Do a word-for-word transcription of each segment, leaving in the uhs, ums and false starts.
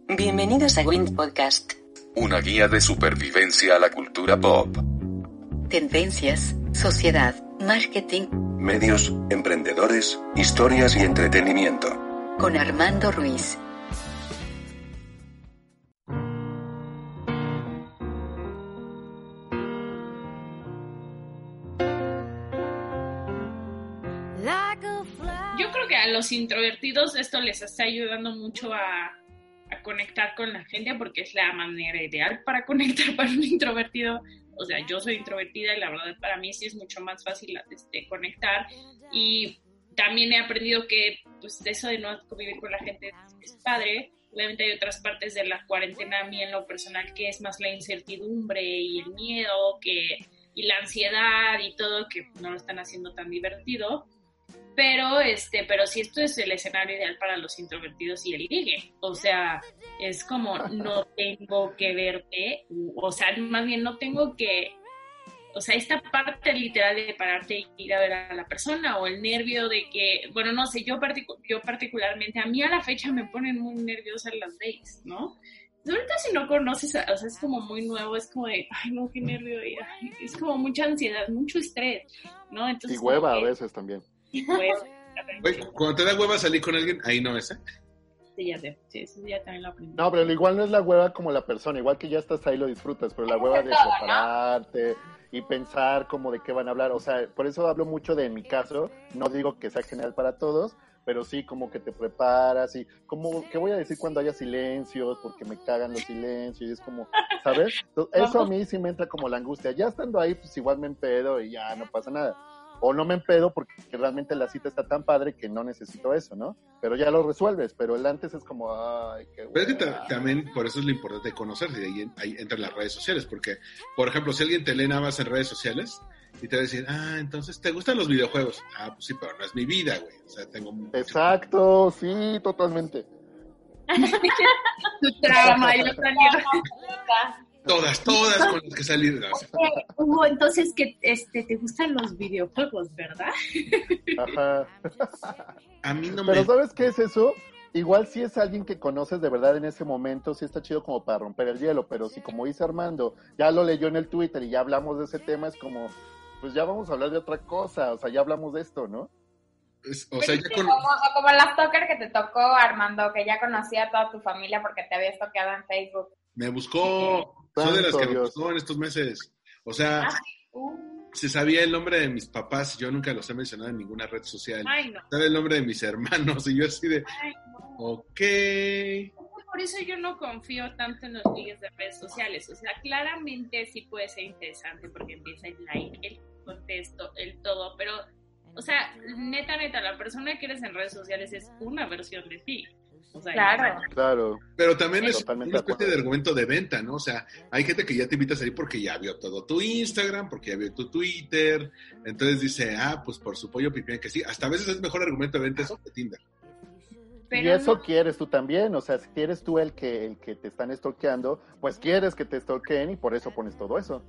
Bienvenidos a Wind Podcast. Una guía de supervivencia a la cultura pop. Tendencias, sociedad, marketing. Medios, emprendedores, historias y entretenimiento. Con Armando Ruiz. Yo creo que a los introvertidos esto les está ayudando mucho a, a conectar con la gente, porque es la manera ideal para conectar para un introvertido. O sea, yo soy introvertida y la verdad para mí sí es mucho más fácil este, conectar. Y también he aprendido que pues eso de no convivir con la gente es padre. Obviamente hay otras partes de la cuarentena a mí en lo personal que es más la incertidumbre y el miedo que, y la ansiedad y todo, que no lo están haciendo tan divertido. Pero, este, pero sí, esto es el escenario ideal para los introvertidos y el ligue. O sea, es como no tengo que verte, o sea, más bien no tengo que, o sea, esta parte literal de pararte y ir a ver a la persona, o el nervio de que, bueno, no sé, yo, particu- yo particularmente, a mí a la fecha me ponen muy nerviosa las dates, ¿no? Ahorita si no conoces, o sea, es como muy nuevo, es como de, ay, no, qué nervio, y, ay, es como mucha ansiedad, mucho estrés, ¿no? Entonces, y hueva que, a veces también. Hueva, Oye, cuando te da hueva salir con alguien, ahí no es, ¿eh? Sí, ya sé, sí, eso ya también lo aprendí. No, pero igual no es la hueva como la persona, igual que ya estás ahí lo disfrutas, pero la hueva de prepararte y pensar como de qué van a hablar, o sea, por eso hablo mucho de en mi caso, no digo que sea general para todos, pero sí como que te preparas y como, ¿qué voy a decir cuando haya silencios? Porque me cagan los silencios y es como, ¿sabes? Entonces, eso a mí sí me entra como la angustia, ya estando ahí pues igual me empedo y ya no pasa nada. O no me empedo porque realmente la cita está tan padre que no necesito eso, ¿no? Pero ya lo resuelves, pero el antes es como, ay, qué Pero es que ta- también por eso es lo importante de conocerse, y ahí, ahí entran las redes sociales, porque, por ejemplo, si alguien te lee nada más en redes sociales y te va a decir, ah, entonces, ¿te gustan los videojuegos? Ah, pues sí, pero no es mi vida, güey, o sea, tengo... Exacto, sí, totalmente. Tu trama, yo también. Todas, todas con las que salir. No, o sea, Hugo, entonces que este te gustan los videojuegos, ¿verdad? Ajá. a mí no Pero me... ¿sabes qué es eso? Igual si es alguien que conoces de verdad en ese momento, sí está chido como para romper el hielo, pero si como dice Armando, ya lo leyó en el Twitter y ya hablamos de ese tema, es como, pues ya vamos a hablar de otra cosa, o sea, ya hablamos de esto, ¿no? es- o sea, ya con... Como, o como la stalker que te tocó, Armando, que ya conocía a toda tu familia porque te había stalkeado en Facebook. Me buscó, soy de las Santo que me Dios. buscó en estos meses. O sea, Ah, uh, se sabía el nombre de mis papás, yo nunca los he mencionado en ninguna red social. Ay, no. Sabe el nombre de mis hermanos, y yo así de, Ay, no. ok... Por eso yo no confío tanto en los ligues de redes sociales. O sea, claramente sí puede ser interesante porque empieza el like, el contexto, el todo, pero, o sea, neta, neta, la persona que eres en redes sociales es una versión de ti. O sea, claro. Claro. Pero también es Totalmente una de acuerdo. especie de argumento de venta, ¿no? O sea, hay gente que ya te invita a salir porque ya vio todo tu Instagram, porque ya vio tu Twitter, entonces dice, ah, pues por su pollo pipián que sí. Hasta a veces es mejor argumento de venta eso que Tinder. pero y eso no- quieres tú también, o sea, si eres tú el que, el que te están stalkeando, pues quieres que te stalkeen y por eso pones todo eso.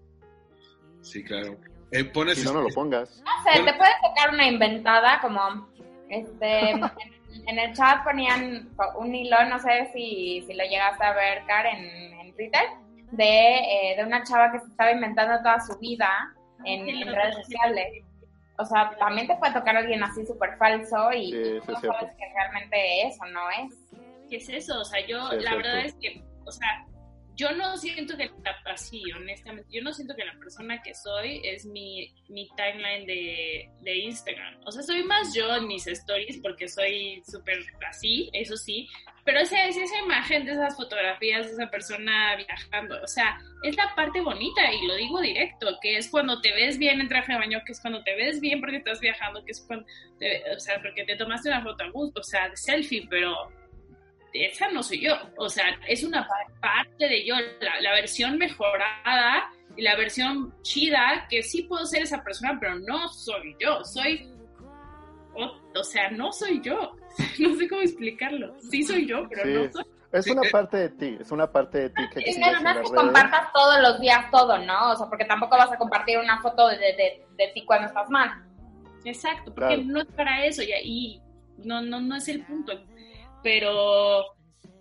Sí, claro. Eh, pones... Si no, no lo pongas. No sé, te puedes tocar una inventada como, este, en, en el chat ponían un hilo, no sé si, si lo llegaste a ver, Karen, en, en Twitter, de, eh, de una chava que se estaba inventando toda su vida en, en redes sociales. O sea, también te puede tocar alguien así súper falso y, Sí, y sí, tú no es cierto. sabes que realmente eso no es. ¿qué es eso? O sea, yo, Sí, es la cierto. verdad es que, o sea, yo no siento que, la- así, honestamente, yo no siento que la persona que soy es mi, mi timeline de, de Instagram. O sea, soy más yo en mis stories porque soy súper así, eso sí, pero esa, es esa imagen de esas fotografías de esa persona viajando, o sea, es la parte bonita y lo digo directo, que es cuando te ves bien en traje de baño, que es cuando te ves bien porque estás viajando, que es cuando, te- o sea, porque te tomaste una foto a gusto, o sea, de selfie, pero esa no soy yo, o sea, es una parte de yo, la, la versión mejorada y la versión chida, que sí puedo ser esa persona, pero no soy yo, soy, o, o sea, no soy yo, no sé cómo explicarlo, sí soy yo, pero Sí. no soy. Es Sí, una eh. parte de ti, es una parte de ti que Es exhibes que en no es las que redes. compartas todos los días todo, ¿no? O sea, porque tampoco vas a compartir una foto de, de, de ti cuando estás mal. Exacto, porque Claro. no es para eso y, y no, no, no es el punto, pero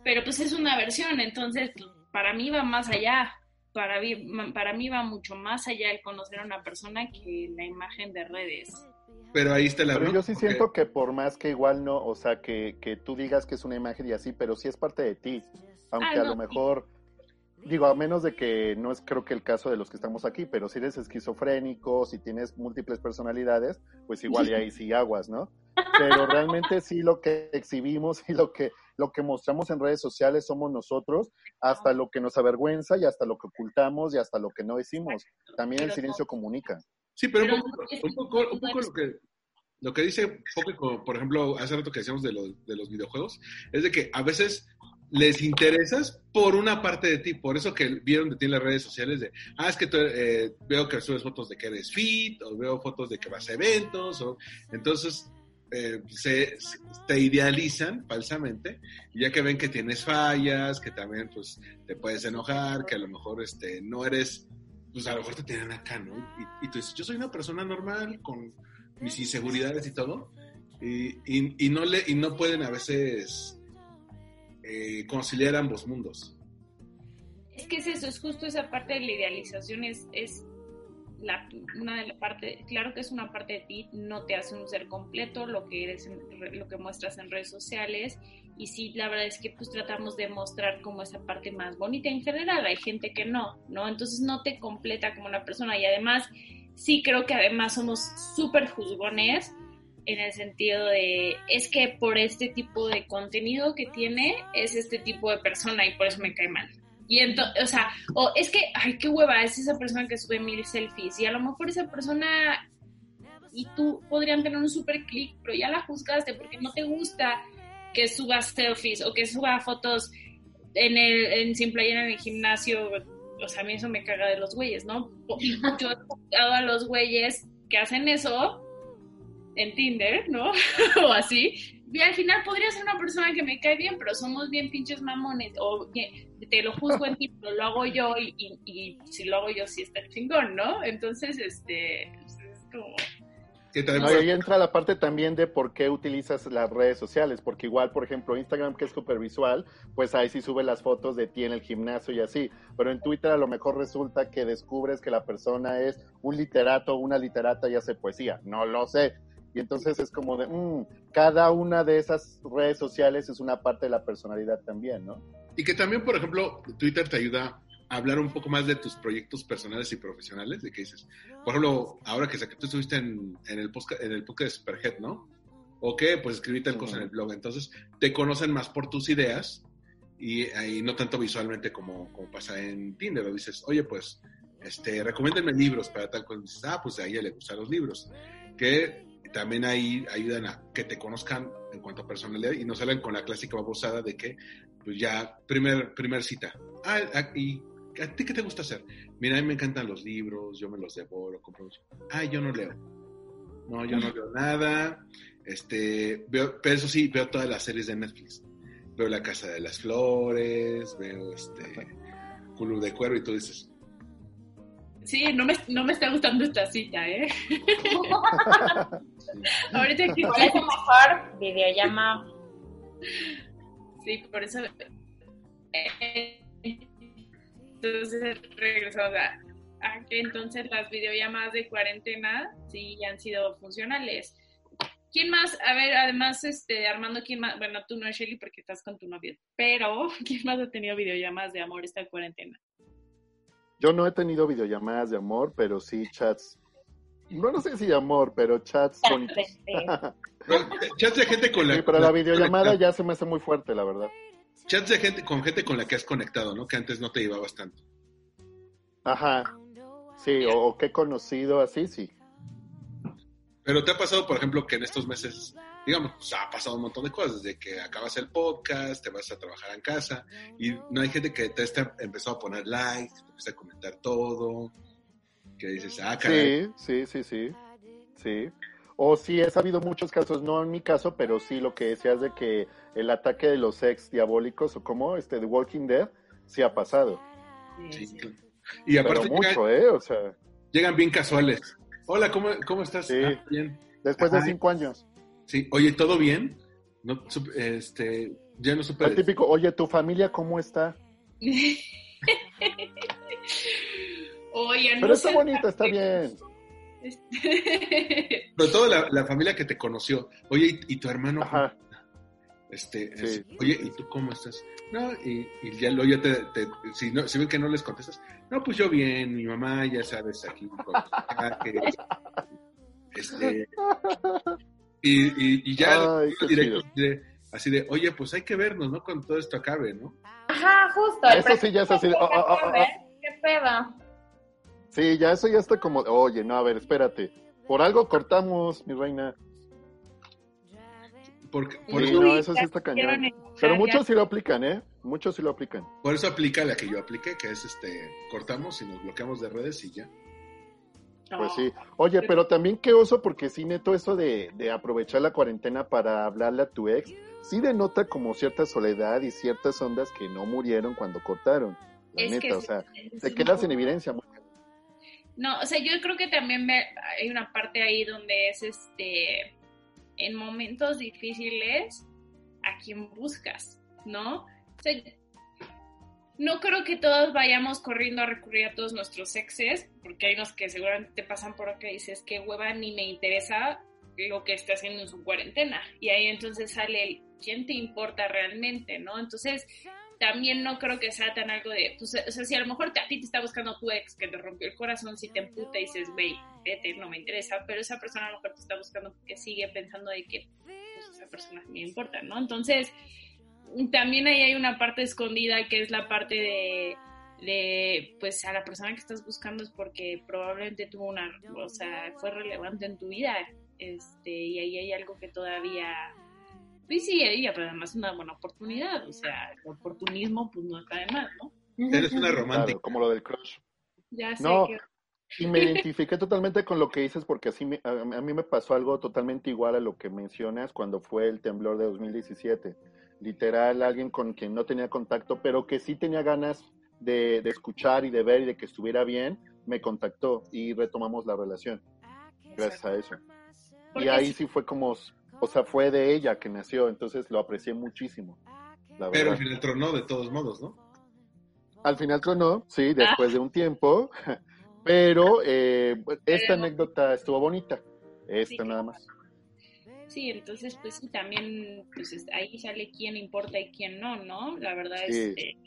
pero pues es una versión, entonces para mí va más allá, para mí, para mí va mucho más allá el conocer a una persona que la imagen de redes. Pero ahí está la Pero bronca, yo sí porque- siento que por más que igual no, o sea, que, que tú digas que es una imagen y así, pero sí es parte de ti, aunque Ah, a no, lo mejor, digo, a menos de que no es creo que el caso de los que estamos aquí, pero si eres esquizofrénico, si tienes múltiples personalidades, pues igual y ahí sí aguas, ¿no? Pero realmente sí lo que exhibimos y lo que, lo que mostramos en redes sociales somos nosotros, hasta lo que nos avergüenza y hasta lo que ocultamos y hasta lo que no decimos. También el Pero silencio no. comunica. Sí, pero, Pero un poco, no es- un poco, un poco lo que lo que dice Poco, por ejemplo, hace rato que decíamos de los, de los videojuegos, es de que a veces les interesas por una parte de ti, por eso que vieron de ti en las redes sociales de, ah, es que tú, eh, veo que subes fotos de que eres fit, o veo fotos de que vas a eventos, o entonces eh, se, se- te idealizan falsamente, y ya que ven que tienes fallas, que también pues te puedes enojar, que a lo mejor este no eres, pues a lo mejor te tienen acá, ¿no? Y, y tú dices, yo soy una persona normal, con mis inseguridades y todo, y, y, y no le y no pueden a veces eh, conciliar ambos mundos. Es que es eso, es justo esa parte de la idealización, es, es la, una de la parte, claro que es una parte de ti, no te hace un ser completo lo que eres, en, lo que muestras en redes sociales, y sí, la verdad es que pues tratamos de mostrar como esa parte más bonita en general, hay gente que no, ¿no? Entonces no te completa como una persona, y además, sí creo que además somos súper juzgones, en el sentido de, es que por este tipo de contenido que tiene, es este tipo de persona y por eso me cae mal. Y entonces, o sea, o es que, ay, qué hueva, es esa persona que sube mil selfies y a lo mejor esa persona y tú podrían tener un super clic, pero ya la juzgaste porque no te gusta que suba selfies o que suba fotos en el en sin playera en el gimnasio. O sea, a mí eso me caga de los güeyes, ¿no? Y yo he juzgado a los güeyes que hacen eso en Tinder, ¿no? O así. Y al final podría ser una persona que me cae bien, pero somos bien pinches mamones. O que te lo juzgo en ti, pero lo hago yo y, y, y si lo hago yo sí está chingón, ¿no? Entonces, este, es como... Que también No, por- y ahí entra la parte también de por qué utilizas las redes sociales, porque igual, por ejemplo, Instagram, que es súper visual, pues ahí sí sube las fotos de ti en el gimnasio y así, pero en Twitter a lo mejor resulta que descubres que la persona es un literato o una literata y hace poesía, no lo sé, y entonces es como de, mmm, cada una de esas redes sociales es una parte de la personalidad también, ¿no? Y que también, por ejemplo, Twitter te ayuda a hablar un poco más de tus proyectos personales y profesionales, de que dices, por ejemplo, ahora que, que tú estuviste en, en el podcast, en el podcast de Superhead, ¿no? O que, pues escribí tal cosa en el blog, entonces te conocen más por tus ideas y, y no tanto visualmente como, como pasa en Tinder, o dices, oye, pues, este, recomiéndenme libros para tal cosa, y dices, ah, pues a ella le gustan los libros, que también ahí ayudan a que te conozcan en cuanto a personalidad y no salen con la clásica babosada de que, pues ya, primer, primer cita, ah, ah, y ¿a ti qué te gusta hacer? Mira, a mí me encantan los libros, yo me los devoro, compro. Ah, yo no leo. No, yo no leo nada. Este, veo, pero eso sí, veo todas las series de Netflix. Veo La Casa de las Flores, veo este Club de Cuervo y tú dices, Sí, no me, no me está gustando esta cita, ¿eh? sí. Ahorita que... Por eso mejor videollamada. Sí, por eso... eh, entonces regresamos a, a que entonces las videollamadas de cuarentena sí han sido funcionales. ¿Quién más? A ver, además, este, Armando, ¿quién más? Bueno, tú no, Shelly, porque estás con tu novio, pero ¿quién más ha tenido videollamadas de amor esta cuarentena? Yo no he tenido videollamadas de amor, pero sí chats, no, no sé si de amor, pero chats bonitos. Pero, chats de gente con la Sí, pero la la- videollamada conectado. ya se me hace muy fuerte, la verdad. Chats de gente con gente con la que has conectado, ¿no? Que antes no te llevabas tanto. Ajá, sí, o, o que he conocido así, sí. Pero te ha pasado, por ejemplo, que en estos meses, digamos, pues, ha pasado un montón de cosas, desde que acabas el podcast, te vas a trabajar en casa, y no hay gente que te está empezado a poner likes, te empieza a comentar todo, que dices, ah, caray. Sí, sí, sí, sí, sí. O sí, he sabido muchos casos, no en mi caso, pero sí lo que decías de que el ataque de los ex diabólicos, o como, este, The Walking Dead, sí ha pasado. Sí, claro. Y aparte Pero mucho, llegan, ¿eh? O sea, llegan bien casuales. Hola, ¿cómo, cómo estás? Sí. Ah, bien. después de Ajá. cinco años. Sí, oye, ¿todo bien? No, sup- este, Ya no supe. El típico, oye, ¿tu familia cómo está? Oye, no Pero está sé. bonita, está bien. Sobre todo la, la familia que te conoció. Oye, ¿y, y tu hermano? Ajá. Este, Sí. es, oye, ¿y tú cómo estás? No, y, y ya luego ya te, te si, no, si ven que no les contestas, no, pues yo bien, mi mamá, ya sabes, aquí con que, este, y, y, y ya Ay, qué directo, chido. de, así de, oye, pues hay que vernos, ¿no? Cuando todo esto acabe, ¿no? Ajá, justo. el Eso sí ya es así de, presidente oh, oh, oh, oh. a ver, ¿qué pedo? Sí, ya eso ya está como, oye, no, a ver, espérate. Por algo cortamos, mi reina. Porque, por, Sí, eso, no, eso sí está cañón. Pero muchos sí lo aplican, ¿eh? Muchos sí lo aplican. por eso aplica la que yo apliqué, que es este, cortamos y nos bloqueamos de redes y ya. Pues sí. Oye, pero también qué oso, porque sí, neto, eso de, de aprovechar la cuarentena para hablarle a tu ex, sí denota como cierta soledad y ciertas ondas que no murieron cuando cortaron. La Es neta, que o sea, es te un quedas poco- en evidencia. No, o sea, yo creo que también me- hay una parte ahí donde es este, en momentos difíciles, a quién buscas, ¿no? O sea, no creo que todos vayamos corriendo a recurrir a todos nuestros exes, porque hay unos que seguramente te pasan por acá y dices, qué hueva, ni me interesa lo que está haciendo en su cuarentena. Y ahí entonces sale el, ¿quién te importa realmente, no? Entonces, también no creo que sea tan algo de, pues, o sea, si a lo mejor te, a ti te está buscando tu ex que te rompió el corazón, si te emputa y dices, güey, vete, no me interesa, pero esa persona a lo mejor te está buscando porque sigue pensando de que pues, esa persona me importa, ¿no? Entonces, también ahí hay una parte escondida que es la parte de, de, pues a la persona que estás buscando es porque probablemente tuvo una, o sea, fue relevante en tu vida, este, y ahí hay algo que todavía... Pues sí, ella, pero además es una buena oportunidad, o sea, el oportunismo pues no está de más, ¿no? Eres una romántica. Claro, como lo del crush. Ya sé No, que... y me identifiqué totalmente con lo que dices porque así me, a, a mí me pasó algo totalmente igual a lo que mencionas cuando fue el temblor de dos mil diecisiete. Literal, alguien con quien no tenía contacto, pero que sí tenía ganas de, de escuchar y de ver y de que estuviera bien, me contactó y retomamos la relación. Gracias a eso. Y Porque ahí sí- sí fue como, o sea, fue de ella que nació, entonces lo aprecié muchísimo, la Pero al verdad. final tronó de todos modos, ¿no? Al final tronó, sí, después de un tiempo, pero eh, esta Pero- anécdota estuvo bonita, esta Sí, nada más. Sí, entonces pues sí, también pues es- ahí sale quién importa y quién no, ¿no? La verdad Sí. este,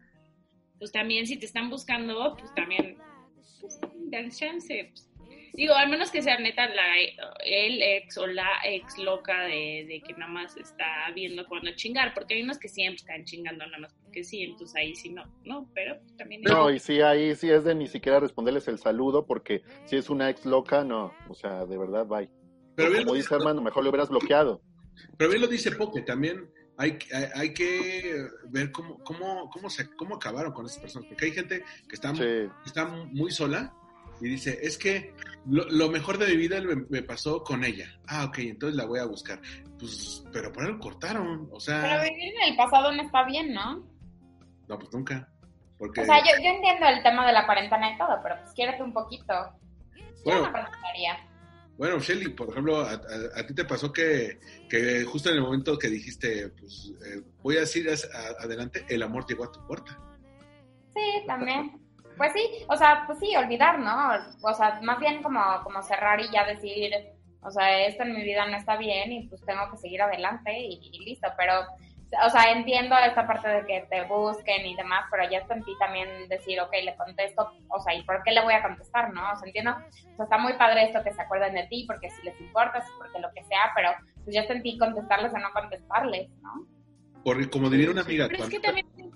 pues también si te están buscando, pues también pues, dan chance. Pues. Digo, al menos que sea neta la, el ex o la ex loca de, de que nada más está viendo cuando chingar, porque hay unos que siempre están chingando nada más porque sí, entonces ahí sí no, ¿no? Pero pues, también... No, y sí, ahí sí es de ni siquiera responderles el saludo, porque si es una ex loca, no, o sea, de verdad, bye. Pero O bien, como lo, dice Armando, mejor lo hubieras bloqueado. pero bien lo dice Poke, también hay, hay, hay que ver cómo, cómo, cómo, se, cómo acabaron con esas personas, porque hay gente que está, Sí. está muy sola y dice, es que lo, lo mejor de mi vida me, me pasó con ella. Ah, ok, entonces la voy a buscar. Pues, pero por algo cortaron, o sea... Pero vivir en el pasado no está bien, ¿no? No, pues nunca. Porque, O sea, yo, yo entiendo el tema de la cuarentena y todo, pero pues quiérete un poquito. Yo Bueno. no perdonaría. bueno, Shelly, por ejemplo, a, a, a ti te pasó que, que justo en el momento que dijiste, pues, eh, voy a decir a- adelante, el amor llegó a tu puerta. Sí, también. Pues sí, o sea, pues sí, olvidar, ¿no? O sea, más bien como, como cerrar y ya decir, o sea, esto en mi vida no está bien y pues tengo que seguir adelante y, y listo. Pero, o sea, entiendo esta parte de que te busquen y demás, pero ya está en ti también decir, ok, le contesto, o sea, ¿y por qué le voy a contestar, no? O sea, entiendo, o sea, está muy padre esto que se acuerden de ti, porque si les importas, porque lo que sea, pero pues ya está en ti contestarles o no contestarles, ¿no? Porque como diría una amiga, Pero es que cuando- también...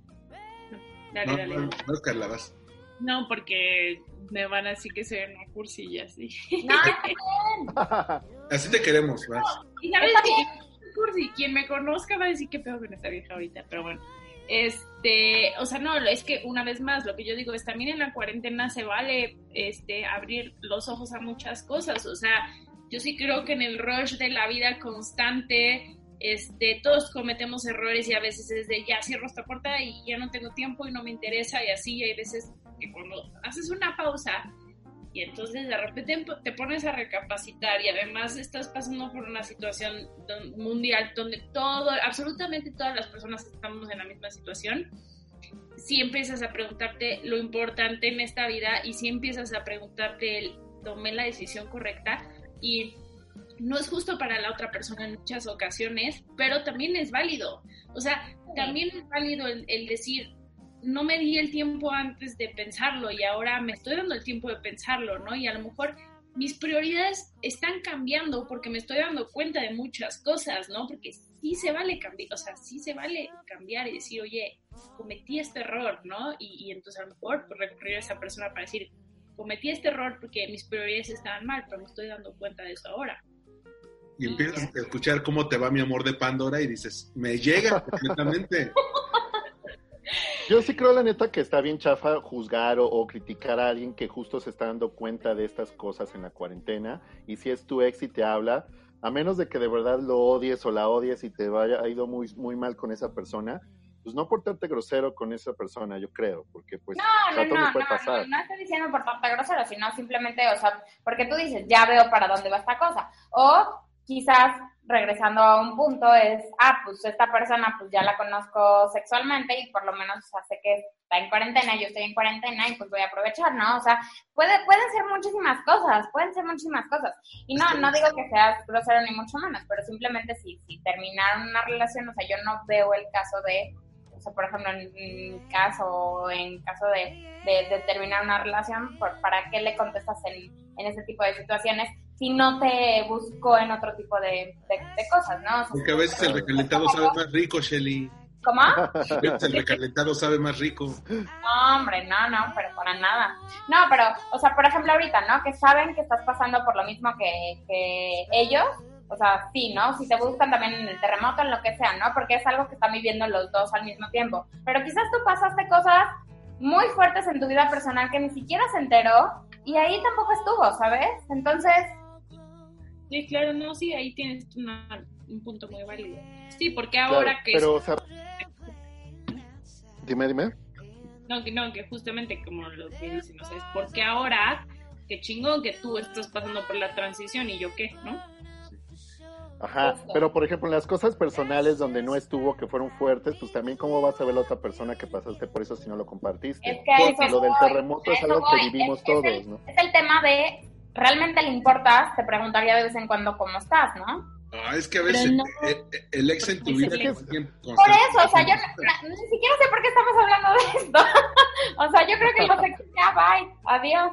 Dale, no, dale. no, no, no, Carla, vas. No, porque me van a decir que soy una cursi y así. No, está bien. Así te queremos, vas. Y sabes Está que cursi, quien me conozca va a decir qué pedo con esta vieja ahorita, pero bueno. Este, o sea, no, es que una vez más, lo que yo digo es también en la cuarentena se vale este abrir los ojos a muchas cosas, o sea, yo sí creo que en el rush de la vida constante, este, todos cometemos errores y a veces es de ya cierro esta puerta y ya no tengo tiempo y no me interesa y así, y hay veces que cuando haces una pausa Y entonces de repente te pones a recapacitar y además estás pasando por una situación mundial donde todo, absolutamente todas las personas estamos en la misma situación. Si empiezas a preguntarte lo importante en esta vida y si empiezas a preguntarte el tomé la decisión correcta, y no es justo para la otra persona en muchas ocasiones, pero también es válido. O sea, también es válido el, el decir, no me di el tiempo antes de pensarlo y ahora me estoy dando el tiempo de pensarlo, ¿no? Y a lo mejor mis prioridades están cambiando porque me estoy dando cuenta de muchas cosas, ¿no? Porque sí se vale cambiar, o sea, sí se vale cambiar y decir, oye, cometí este error, ¿no? Y, y entonces a lo mejor pues, recurrir a esa persona para decir, cometí este error porque mis prioridades estaban mal, pero me estoy dando cuenta de eso ahora. Y empiezas a escuchar cómo te va Mi Amor de Pandora y dices, me llega completamente. Yo sí creo, la neta, que está bien chafa juzgar o, o criticar a alguien que justo se está dando cuenta de estas cosas en la cuarentena, y si es tu ex y te habla, a menos de que de verdad lo odies o la odies y te vaya, ha ido muy, muy mal con esa persona, pues no portarte grosero con esa persona, yo creo, porque pues no, a no, todo no, me puede no, pasar. no, no estoy diciendo portarte grosero, sino simplemente, o sea, porque tú dices, ya veo para dónde va esta cosa, o quizás regresando a un punto es, ah, pues esta persona pues ya la conozco sexualmente y por lo menos, o sea, sé que está en cuarentena, yo estoy en cuarentena y pues voy a aprovechar, ¿no? O sea, puede, pueden ser muchísimas cosas, pueden ser muchísimas cosas. Y no, no digo que seas grosero ni mucho menos, pero simplemente si, si terminaron una relación, o sea, yo no veo el caso de, o sea, por ejemplo, en, en caso, en caso de, de, de terminar una relación, por, ¿para qué le contestas en, en ese tipo de situaciones? Si no te buscó en otro tipo de, de, de cosas, ¿no? O sea, porque a veces el recalentado sabe más rico, Shelly. ¿Cómo? A veces el recalentado sabe más rico. No, hombre, no, no, pero para nada. No, pero, o sea, por ejemplo, ahorita, ¿no? Que saben que estás pasando por lo mismo que, que ellos. O sea, sí, ¿no? Si te buscan también en el terremoto, en lo que sea, ¿no? Porque es algo que están viviendo los dos al mismo tiempo. Pero quizás tú pasaste cosas muy fuertes en tu vida personal que ni siquiera se enteró y ahí tampoco estuvo, ¿sabes? Entonces... Sí, claro, no, sí, ahí tienes una, un punto muy válido. Sí, porque ahora claro, que... Pero, o sea... Dime, dime. No, que no, que justamente como lo que dicen, o sea, es porque ahora, qué chingón que tú estás pasando por la transición y yo qué, ¿no? Ajá, pero por ejemplo en las cosas personales donde no estuvo, que fueron fuertes, pues también cómo vas a ver la otra persona que pasaste por eso si no lo compartiste. Es que a eso lo del voy, terremoto es eso algo voy. que vivimos es, todos, es el, ¿no? Es el tema de, ¿realmente le importas? Te preguntaría de vez en cuando cómo estás, ¿no? Ah, es que a veces no, el, el ex en tu vida... es Por eso, o sea, yo no, ni siquiera sé por qué estamos hablando de esto. O sea, yo creo que los ex ya, bye, adiós.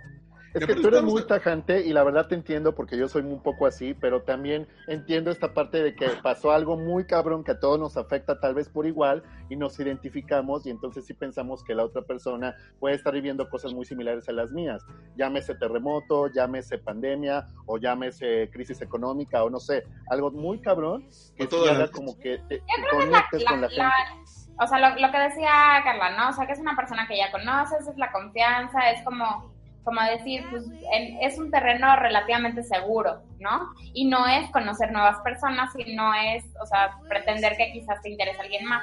Es que tú eres muy tajante y la verdad te entiendo porque yo soy un poco así, pero también entiendo esta parte de que pasó algo muy cabrón que a todos nos afecta tal vez por igual y nos identificamos y entonces sí pensamos que la otra persona puede estar viviendo cosas muy similares a las mías. Llámese terremoto, llámese pandemia o llámese crisis económica o no sé, algo muy cabrón que sí haga como que te conectes con la gente. O sea, lo, lo que decía Carla, ¿no? O sea, que es una persona que ya conoces, es la confianza, es como... como decir, pues en, es un terreno relativamente seguro, ¿no? Y no es conocer nuevas personas, sino es, o sea, pretender que quizás te interese alguien más.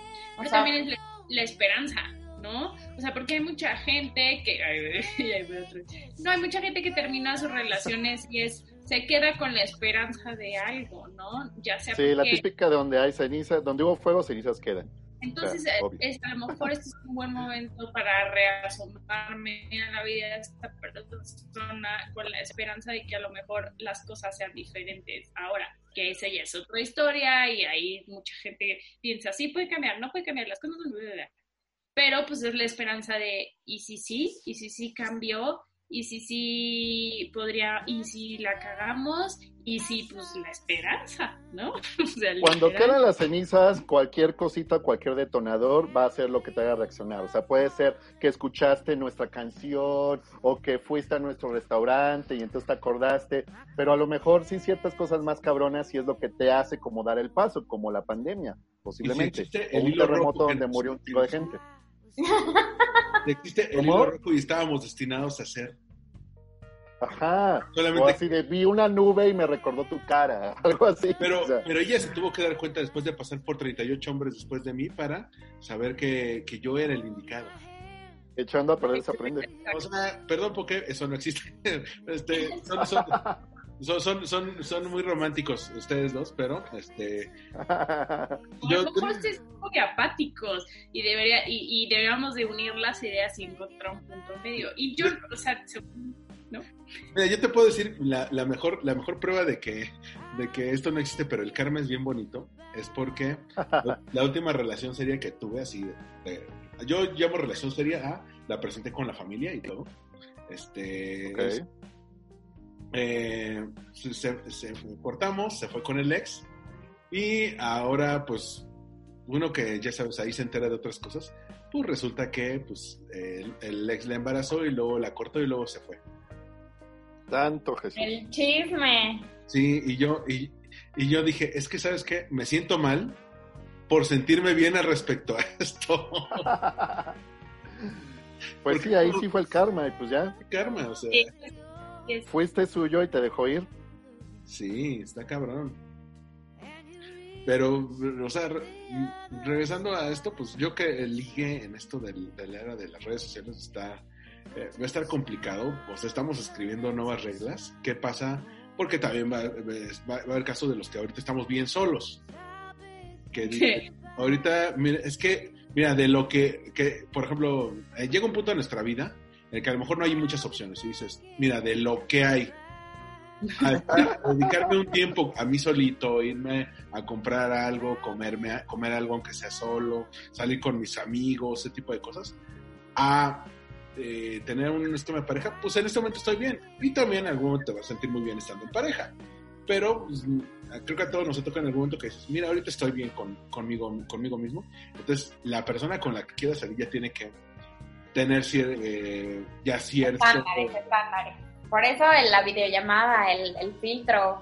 O Pero sea, también es la, la esperanza, ¿no? O sea, porque hay mucha gente que... Ay, ay, otro. No, hay mucha gente que termina sus relaciones y es se queda con la esperanza de algo, ¿no? Ya sea sí, porque... la típica de donde hay ceniza, donde hubo fuego, cenizas quedan. Entonces, o sea, es, a lo mejor este es un buen momento para reasomarme en la vida de esta persona con la esperanza de que a lo mejor las cosas sean diferentes ahora, que esa ya es otra historia y ahí mucha gente piensa, sí puede cambiar, no puede cambiar, las cosas no pueden cambiar. Pero pues es la esperanza de, ¿y si sí? ¿Y si sí cambió? ¿Y si sí podría? ¿Y si la cagamos? Y si, pues, la esperanza, ¿no? O sea, cuando quedan las cenizas, cualquier cosita, cualquier detonador va a ser lo que te haga reaccionar. O sea, puede ser que escuchaste nuestra canción o que fuiste a nuestro restaurante y entonces te acordaste, pero a lo mejor sí ciertas cosas más cabronas y es lo que te hace como dar el paso, como la pandemia, posiblemente. Si o un terremoto donde murió un chingo de gente. Existe el hilo rojo y estábamos destinados a ser. Ajá, solamente o así de vi una nube y me recordó tu cara, algo así. Pero, o sea. pero ella se tuvo que dar cuenta después de pasar por treinta y ocho hombres después de mí para saber que, que yo era el indicado. Echando a perder se aprende. O sea, perdón porque eso no existe. Este, son, son, son, son, son, son muy románticos ustedes dos, pero este a yo lo mejor ustedes son muy apáticos y debería y, y deberíamos de unir las ideas y encontrar un punto medio. Y yo, o sea, ¿no? Mira, yo te puedo decir la, la mejor la mejor prueba de que de que esto no existe, pero el karma es bien bonito, es porque la, la última relación seria que tuve así de, de, yo llamo relación seria a la presenté con la familia y todo. Este Okay. es, eh, se, se, se cortamos, se fue con el ex y ahora pues uno que ya sabes ahí se entera de otras cosas, pues resulta que pues el, el ex la embarazó y luego la cortó y luego se fue. Tanto Jesús. El chisme. Sí, y yo y, y yo dije, es que ¿sabes qué? Me siento mal por sentirme bien al respecto a esto. Pues Porque sí, ahí no- sí fue el karma y pues ya, Karma, o sea, Sí, es- fuiste suyo y te dejó ir. sí, está cabrón. Pero, o sea, re- regresando a esto, pues yo que ligue en esto del, de la era de las redes sociales está, eh, va a estar complicado. Pues estamos escribiendo nuevas reglas. ¿Qué pasa? Porque también va, va, va a haber casos de los que ahorita estamos bien solos. Que Sí. ahorita, mira, es que, mira, de lo que, que por ejemplo, eh, llega un punto en nuestra vida en el que a lo mejor no hay muchas opciones. Y dices, mira, de lo que hay, a, a dedicarme un tiempo a mí solito, irme a comprar algo, comerme, comer algo aunque sea solo, salir con mis amigos, ese tipo de cosas, a eh, tener un esquema de pareja, pues en este momento estoy bien. Y también en algún momento te vas a sentir muy bien estando en pareja. Pero pues, creo que a todos nos toca en algún momento que dices, mira, ahorita estoy bien con, conmigo, conmigo mismo. Entonces, la persona con la que quieras salir ya tiene que tener cier- eh, ya cierto... Estándares, estándares. Por eso en la videollamada, el, el filtro.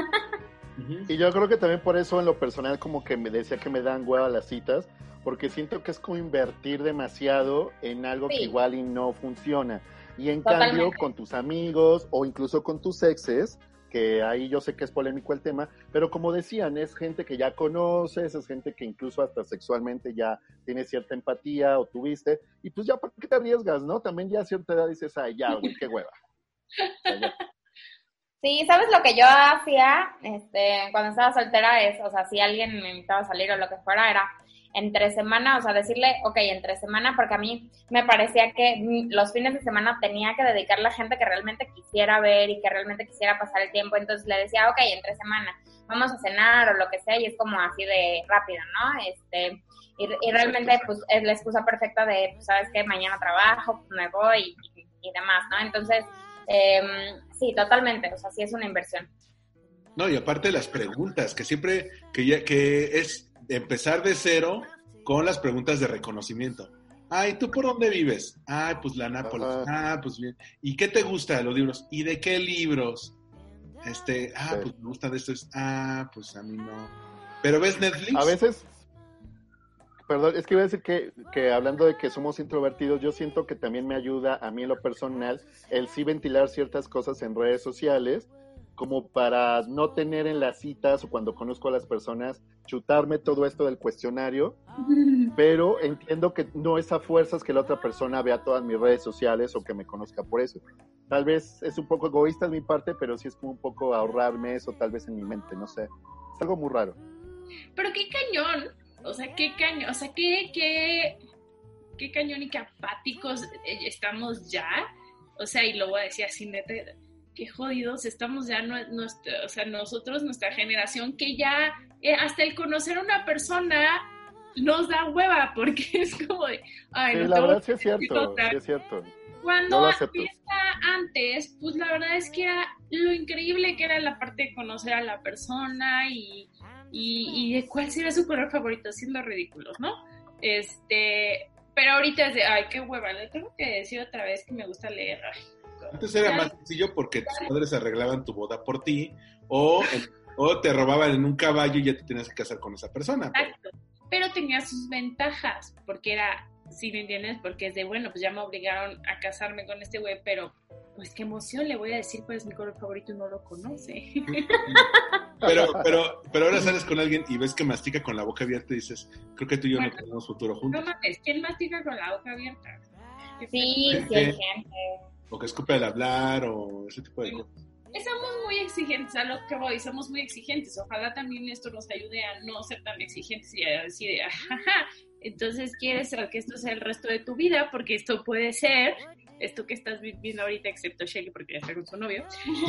Ujú. Y yo creo que también por eso en lo personal como que me decía que me dan hueva las citas, porque siento que es como invertir demasiado en algo Sí. que igual y no funciona. Y en Totalmente. cambio con tus amigos o incluso con tus exes, que ahí yo sé que es polémico el tema, pero como decían, es gente que ya conoces, es gente que incluso hasta sexualmente ya tiene cierta empatía o tuviste, y pues ya, ¿por qué te arriesgas, no? También ya a cierta edad dices, ay, ya, güey, qué hueva. O sea, ya. Sí, ¿sabes lo que yo hacía este, cuando estaba soltera? Es, o sea, si alguien me invitaba a salir o lo que fuera, era entre semana, o sea, decirle, ok, entre semana, porque a mí me parecía que mm, los fines de semana tenía que dedicarle a gente que realmente quisiera ver y que realmente quisiera pasar el tiempo, entonces le decía, ok, entre semana, vamos a cenar o lo que sea, y es como así de rápido, ¿no? Este, y, y realmente, pues, es la excusa perfecta de, pues, ¿sabes qué? Mañana trabajo, pues, me voy y, y demás, ¿no? Entonces, eh, sí, totalmente, o sea, sí es una inversión. No, y aparte las preguntas, que siempre, que ya, que es empezar de cero con las preguntas de reconocimiento. Ay, ¿tú por dónde vives? Ay, pues la Nápoles. Ajá. Ah, pues bien. ¿Y qué te gusta? Los libros. ¿Y de qué libros? Este, ah, Sí. pues me gusta de estos. Ah, pues a mí no. ¿Pero ves Netflix? A veces, perdón, es que iba a decir que, que hablando de que somos introvertidos, yo siento que también me ayuda a mí en lo personal el sí ventilar ciertas cosas en redes sociales, como para no tener en las citas o cuando conozco a las personas, chutarme todo esto del cuestionario, pero entiendo que no es a fuerzas que la otra persona vea todas mis redes sociales o que me conozca por eso. Tal vez es un poco egoísta de mi parte, pero sí es como un poco ahorrarme eso tal vez en mi mente, no sé. Es algo muy raro. Pero qué cañón, o sea, qué cañón, o sea, qué, qué, qué cañón y qué apáticos estamos ya, o sea, y lo voy a decir así, neta, qué jodidos estamos ya, no, nuestra, o sea, nosotros, nuestra generación, que ya eh, hasta el conocer a una persona nos da hueva, porque es como de, ay, Sí, no la tengo verdad sí que es cierto, otra. sí es cierto. Cuando Yo lo acepto. era antes, pues la verdad es que era lo increíble que era la parte de conocer a la persona y, y, y de cuál sería su color favorito, siendo ridículos, ¿no? Este, pero ahorita es de, ay, qué hueva, le tengo que decir otra vez que me gusta leer. Ay, Antes era más sencillo porque tus padres arreglaban tu boda por ti o, o te robaban en un caballo y ya te tenías que casar con esa persona. Pero, exacto. Pero tenía sus ventajas, porque era, ¿sí me entiendes? Porque es de, bueno, pues ya me obligaron a casarme con este güey, pero pues qué emoción, le voy a decir cuál es mi color favorito y no lo conoce. pero, pero, pero ahora sales con alguien y ves que mastica con la boca abierta y dices, creo que tú y yo Bueno, no tenemos futuro No juntos. mames, ¿quién mastica con la boca abierta? Sí, sí hay gente. O que escupe al hablar, o ese tipo de cosas. Somos muy exigentes, a lo que voy, somos muy exigentes. Ojalá también esto nos ayude a no ser tan exigentes y a decir, ajá, entonces quieres que esto sea el resto de tu vida, porque esto puede ser, esto que estás viviendo ahorita, excepto Shelly, porque ya está con su novio.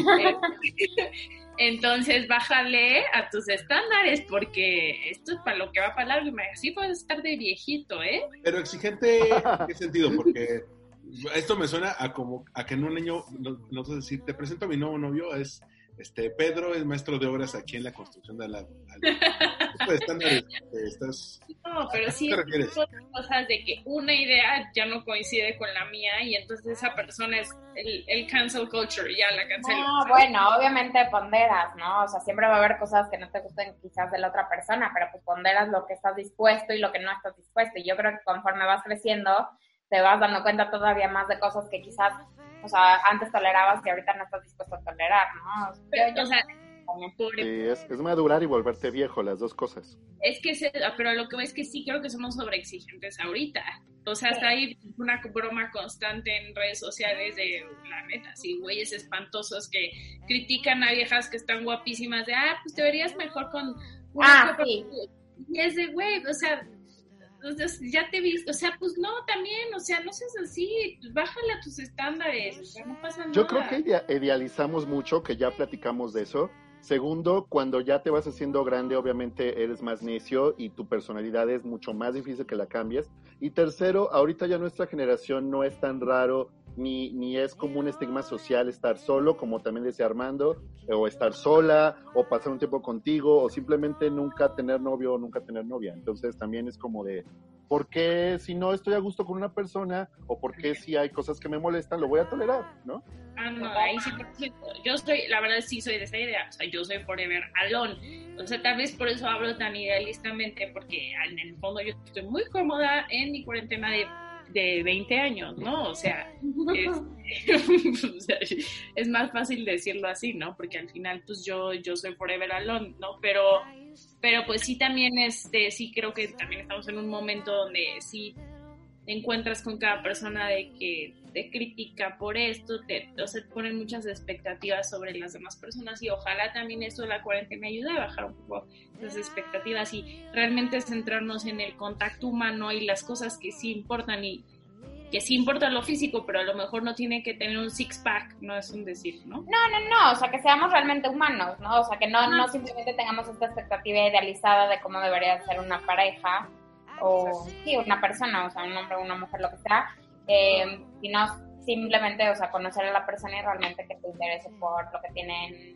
Entonces, bájale a tus estándares, porque esto es para lo que va para largo, y así puedes estar de viejito, ¿eh? Pero exigente, ¿en qué sentido? Porque esto me suena a como a que en un año, no, no sé decir, te presento a mi nuevo novio, es este Pedro, es maestro de obras aquí en la construcción de al lado. ¿Qué estándares estás? No, pero sí es cosas de que una idea ya no coincide con la mía y entonces esa persona es el, el cancel culture, ya la cancelo. No, ¿sabes? Bueno, obviamente ponderas, ¿no? O sea, siempre va a haber cosas que no te gusten quizás de la otra persona, pero pues ponderas lo que estás dispuesto y lo que no estás dispuesto. Y yo creo que conforme vas creciendo, te vas dando cuenta todavía más de cosas que quizás, o sea, antes tolerabas y ahorita no estás dispuesto a tolerar, ¿no? Pero, yo, yo, o sea, sí, es, es madurar y volverte viejo, las dos cosas. Es que, se, pero lo que veo es que sí creo que somos sobreexigentes ahorita. O sea, hasta hay una broma constante en redes sociales de, la neta, sí, güeyes espantosos que critican a viejas que están guapísimas de, ah, pues te verías mejor con una... Ah, sí. Y es de, güey, o sea... Entonces, ya te viste, o sea, pues no, también, o sea, no seas así, pues bájale a tus estándares, o sea, no pasa nada. Yo creo que idea- idealizamos mucho, que ya platicamos de eso. Segundo, cuando ya te vas haciendo grande, obviamente eres más necio y tu personalidad es mucho más difícil que la cambies. Y tercero, ahorita ya nuestra generación no es tan raro, ni, ni es como un estigma social estar solo, como también decía Armando, o estar sola, o pasar un tiempo contigo, o simplemente nunca tener novio o nunca tener novia. Entonces también es como de, ¿por qué si no estoy a gusto con una persona, o por qué si hay cosas que me molestan, lo voy a tolerar, ¿no? Ah, no, ahí sí, por cierto, yo estoy, la verdad sí soy de esa idea, o sea, yo soy forever alone, o sea, tal vez por eso hablo tan idealistamente, porque en el fondo yo estoy muy cómoda en mi cuarentena de, de veinte años, ¿no? O sea, es, o sea, es más fácil decirlo así, ¿no? Porque al final, pues yo, yo soy forever alone, ¿no? Pero, pero pues sí también, este, sí creo que también estamos en un momento donde sí encuentras con cada persona de que te critica por esto, te, o sea, te ponen muchas expectativas sobre las demás personas y ojalá también esto de la cuarentena ayude a bajar un poco las expectativas y realmente centrarnos en el contacto humano y las cosas que sí importan y que sí importa lo físico, pero a lo mejor no tiene que tener un six-pack, no es un decir, ¿no? No, no, no, o sea, que seamos realmente humanos, ¿no? O sea, que no, no simplemente tengamos esta expectativa idealizada de cómo debería ser una pareja o, sí, una persona, o sea, un hombre o una mujer, lo que sea, eh, sino simplemente, o sea, conocer a la persona y realmente que te interese por lo que tienen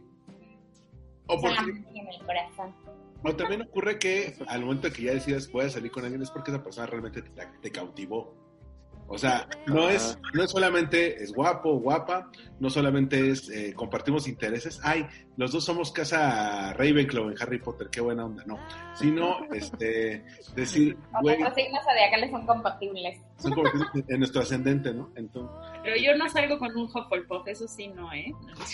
o por en el corazón. O también ocurre que al momento que ya decidas voy a salir con alguien es porque esa persona realmente te, te cautivó. O sea, no es, no es solamente es guapo o guapa, no solamente es eh, compartimos intereses, ay, los dos somos casa Ravenclaw en Harry Potter, qué buena onda, no. Sino, este, decir, güey. Los signos zodiacales son compatibles. Son compatibles en nuestro ascendente, ¿no? Entonces. Pero yo no salgo con un Hufflepuff, eso sí, no, ¿eh?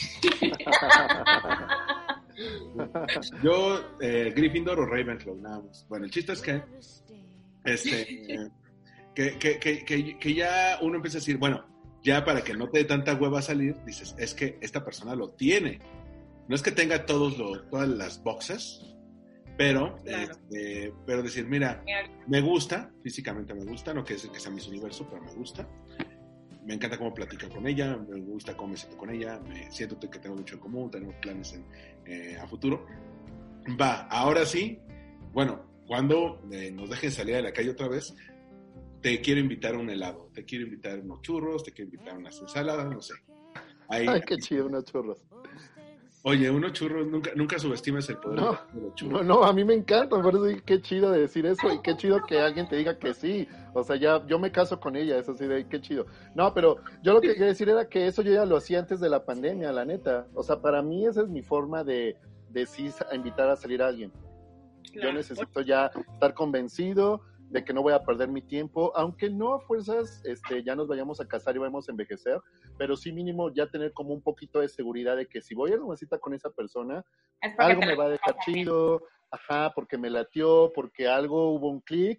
Yo, eh, Gryffindor o Ravenclaw, nada más. Bueno, el chiste es que, este. Eh, Que, que, que, que, que ya uno empieza a decir, bueno, ya para que no te dé tanta hueva salir, dices, es que esta persona lo tiene. No es que tenga todos los, todas las boxes, pero, claro. este, pero decir, mira, me gusta, físicamente me gusta, no quiere decir que sea mis universo, pero me gusta. Me encanta cómo platicar con ella, me gusta cómo me siento con ella, me siento que tengo mucho en común, tenemos planes en, eh, a futuro. Va, ahora sí, bueno, cuando eh, nos dejen salir a la calle otra vez, te quiero invitar a un helado, te quiero invitar a unos churros, te quiero invitar a unas ensaladas, no sé. Ahí, Ay, qué chido, unos churros. Oye, unos churros, nunca, nunca subestimes el poder no, de los churros. No, no, a mí me encanta, por eso digo, qué chido de decir eso y qué chido que alguien te diga que sí. O sea, ya yo me caso con ella, eso sí, de qué chido. No, pero yo lo que quería decir era que eso yo ya lo hacía antes de la pandemia, la neta. O sea, para mí esa es mi forma de, de sí invitar a salir a alguien. Claro. Yo necesito ya estar convencido de que no voy a perder mi tiempo, aunque no a fuerzas este, ya nos vayamos a casar y vamos a envejecer, pero sí mínimo ya tener como un poquito de seguridad de que si voy a una cita con esa persona, algo me va a dejar chido, ajá, porque me latió, porque algo hubo un clic,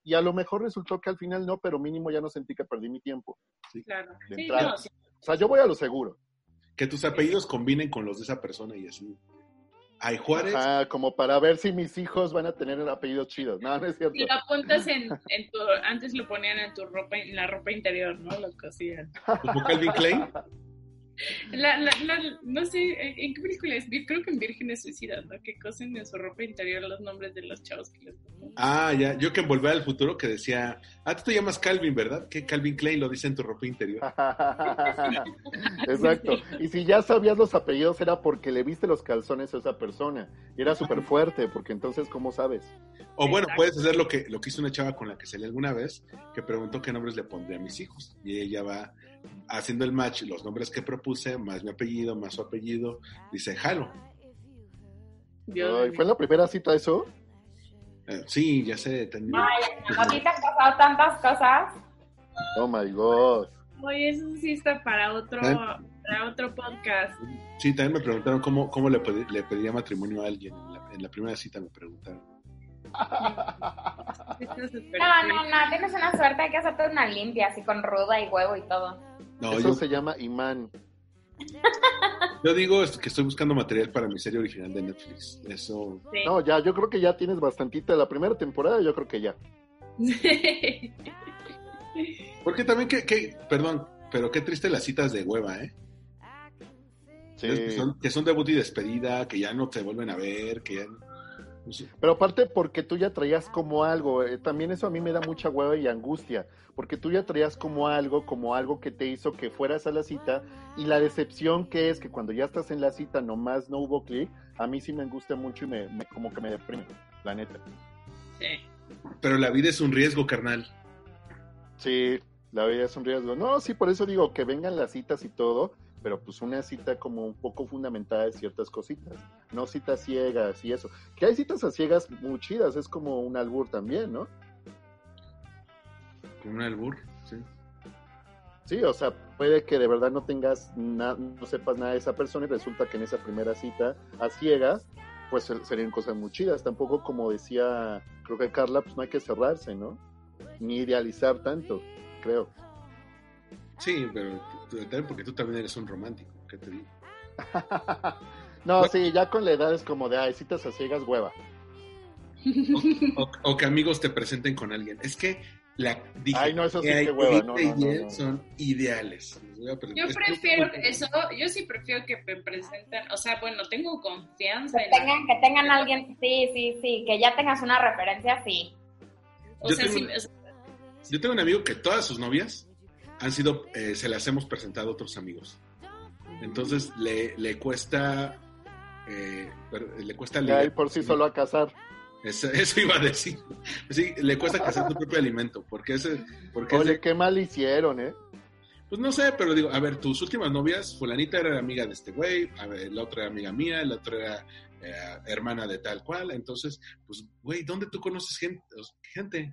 y a lo mejor resultó que al final no, pero mínimo ya no sentí que perdí mi tiempo. Sí. Claro. De Sí, entrada. no, sí. O sea, yo voy a lo seguro. Que tus apellidos combinen con los de esa persona y así. Ay, Juárez. Ajá, como para ver si mis hijos van a tener apellidos chidos. No, no es cierto. Si lo apuntas en, en tu, antes lo ponían en tu ropa, en la ropa interior, ¿no? Lo cosían. Como Calvin Klein. La, la, la, no sé, ¿en qué película es? Creo que en Vírgenes Suicidas, ¿no? Que cosen en su ropa interior los nombres de los chavos que les gustan. Ah, ya. Yo que en Volver al Futuro que decía, ah, tú te llamas Calvin, ¿verdad? Que Calvin Klein lo dice en tu ropa interior. Exacto. Y si ya sabías los apellidos era porque le viste los calzones a esa persona. Y era súper fuerte, porque entonces, ¿cómo sabes? O bueno, Exacto. puedes hacer lo que, lo que hizo una chava con la que salí alguna vez, que preguntó qué nombres le pondría a mis hijos. Y ella va haciendo el match, los nombres que propuse, más mi apellido, más su apellido, dice, jalo. Dios Ay, ¿fue en la primera cita eso? Eh, sí, ya sé. Ten... Ay, a ti te han pasado tantas cosas. Oh my God. Oye, eso sí está para otro, ¿Eh? para otro podcast. Sí, también me preguntaron cómo, cómo le, pedí, le pediría matrimonio a alguien. En la, en la primera cita me preguntaron. Está súper No, cool. no, no, tienes una suerte, hay que hacerte una limpia, así con ruda y huevo y todo. No, Eso yo, se llama imán. yo digo es que estoy buscando material para mi serie original de Netflix. Eso. Sí. No, ya, yo creo que ya tienes bastantita. La primera temporada yo creo que ya. Porque también que, que, perdón, pero qué triste las citas de hueva, ¿eh? Sí. Que son, que son debut y despedida, que ya no te vuelven a ver, que ya... No sé. Pero aparte porque tú ya traías como algo, eh, también eso a mí me da mucha hueva y angustia, porque tú ya traías como algo, como algo que te hizo que fueras a la cita, y la decepción que es que cuando ya estás en la cita nomás no hubo clic, a mí sí me angustia mucho y me, me como que me deprime, la neta. Sí. Pero la vida es un riesgo, carnal. Sí, la vida es un riesgo. No, sí, por eso digo que vengan las citas y todo, pero pues una cita como un poco fundamentada de ciertas cositas, no citas ciegas y eso. Que hay citas a ciegas muy chidas, es como un albur también, ¿no? Con un albur, sí. Sí, o sea, puede que de verdad no tengas, na- no sepas nada de esa persona y resulta que en esa primera cita a ciegas, pues ser- serían cosas muy chidas. Tampoco, como decía, creo que Carla, pues no hay que cerrarse, ¿no? Ni idealizar tanto, creo. Sí, pero tú- también porque tú también eres un romántico, ¿qué te digo? No, sí, ya con la edad es como de, ay, citas a ciegas, hueva. O, o- o que amigos te presenten con alguien. Es que la dije, Ay, no, eso sí que que hueva, Erika no, y no, no, él no. son ideales. Les voy a pre- Yo es que- prefiero eso, yo sí prefiero que me presenten, o sea, bueno, tengo confianza Que en la- tengan, que tengan alguien, sí, sí, sí, que ya tengas una referencia, sí. o Yo sea, tengo sí, un- o sea, Yo tengo un amigo que todas sus novias han sido, eh, se las hemos presentado a otros amigos. Entonces le, le cuesta, eh, per- le cuesta Ya ligar. ir por sí solo a casar. Eso, eso iba a decir. Sí, le cuesta cazar su propio alimento, porque ese, porque es Oye, de- qué mal hicieron, ¿eh? pues no sé, pero digo, a ver, tus últimas novias, fulanita era amiga de este güey, a ver, la otra era amiga mía, la otra era eh, hermana de tal cual, entonces, pues, güey, ¿dónde tú conoces gente? gente?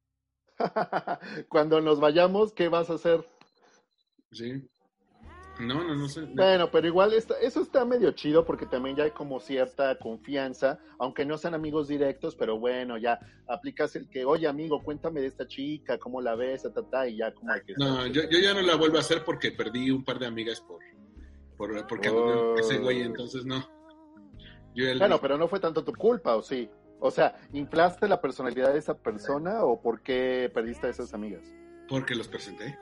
Cuando nos vayamos, ¿qué vas a hacer? Sí. No, no, no sé. Bueno, pero igual está, eso está medio chido porque también ya hay como cierta confianza, aunque no sean amigos directos, pero bueno, ya aplicas el que, oye amigo, cuéntame de esta chica, cómo la ves, ta, ta, ta, y ya como hay que... No, yo, yo ya no la vuelvo a hacer porque perdí un par de amigas por, por porque anduve Oh. con ese güey, entonces no. Yo ya le Bueno, dije, pero no fue tanto tu culpa, ¿o sí? O sea, ¿inflaste la personalidad de esa persona o por qué perdiste a esas amigas? porque los presenté.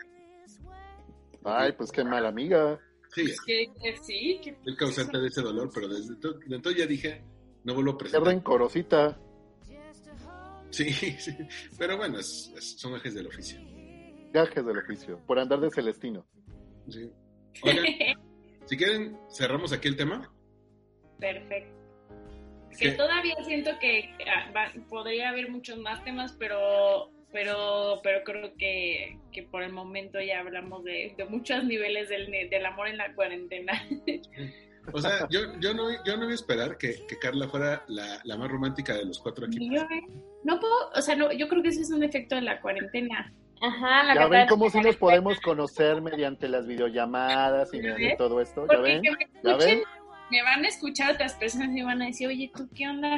Ay, pues qué mala amiga. Sí, que, que sí, que el causante de ese dolor, pero desde to- desde entonces ya dije, no vuelvo a Qué presentar. rencorosita. Sí, sí, pero bueno, es- es- son ejes del oficio. Gajes del oficio, por andar de Celestino. Sí. Oigan, si quieren, cerramos aquí el tema. perfecto. ¿Qué? Que todavía siento que ah, va- podría haber muchos más temas, pero pero pero creo que, que por el momento ya hablamos de, de muchos niveles del, del amor en la cuarentena. O sea, yo, yo, no, yo no voy a esperar que, que Carla fuera la, la más romántica de los cuatro aquí. Y yo, eh, no puedo, o sea, no, yo creo que ese es un efecto de la cuarentena. Ajá, lo Ya que ven te- cómo sí nos podemos conocer mediante las videollamadas y mediante todo esto. ¿Ya Porque ven? que me ¿Ya escuchen, ven? me van a escuchar otras personas y van a decir, oye, ¿tú qué onda?